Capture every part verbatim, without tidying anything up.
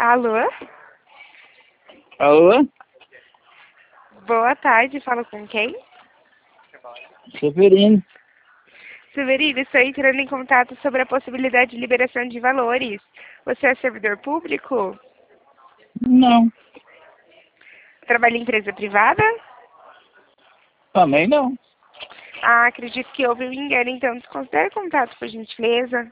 Alô? Alô? Boa tarde, falo com quem? Severino. Severino, estou entrando em contato sobre a possibilidade de liberação de valores. Você é servidor público? Não. Trabalha em empresa privada? Também não. Ah, acredito que houve um engano, então desconsidere o contato, por gentileza.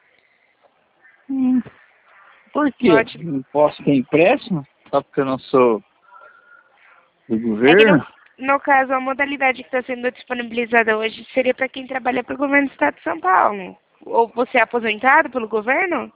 Hum. Por quê? Pode. Não posso ter empréstimo? Só porque eu não sou do É que no, governo? no caso, a modalidade que está sendo disponibilizada hoje seria para quem trabalha para o governo do estado de São Paulo. Ou você é aposentado pelo governo?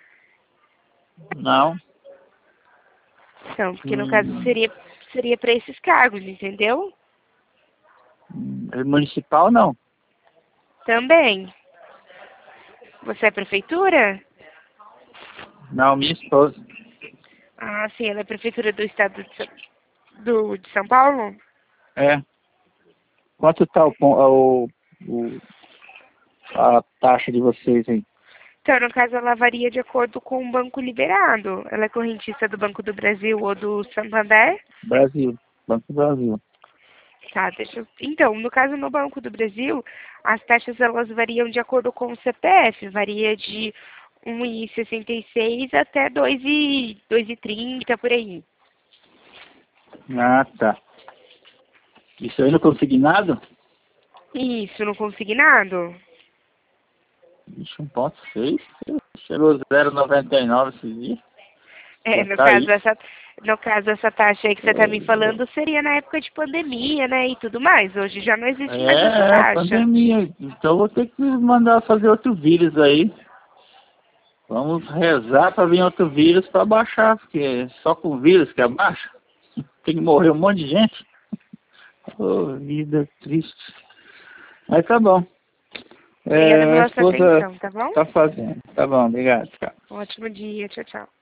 Não. Então, porque no caso Hum. seria, seria para esses cargos, entendeu? Hum, Municipal não. Também. Você é prefeitura? Não, minha esposa. Ah, sim, ela é prefeitura do estado de São, do, de São Paulo? É. Quanto tá o, pon- o, o- a taxa de vocês aí? Então, no caso, ela varia de acordo com o banco liberado. Ela é correntista do Banco do Brasil ou do Santander? Brasil. Banco do Brasil. Tá, deixa eu... Então, no caso, no Banco do Brasil, as taxas elas variam de acordo com o C P F. Varia de um vírgula sessenta e seis até dois vírgula trinta, por aí. Ah, tá. Isso aí no consignado? Isso, no consignado? Ixi, um ponto seis. Chegou zero vírgula noventa e nove esses dias. É, Já no tá caso, isso. essa, no caso, essa taxa aí que você está me falando seria na época de pandemia, né, e tudo mais. Hoje já não existe mais essa É, é, taxa. pandemia. Então vou ter que mandar fazer outro vírus aí. Vamos rezar para vir outro vírus para baixar, porque só com vírus que abaixa. Tem que morrer um monte de gente. Ô, vida triste. Mas tá bom. Obrigada É, minha pela sua esposa atenção, tá bom? tá fazendo. Tá bom, obrigado. Tchau. Um ótimo dia, tchau, tchau.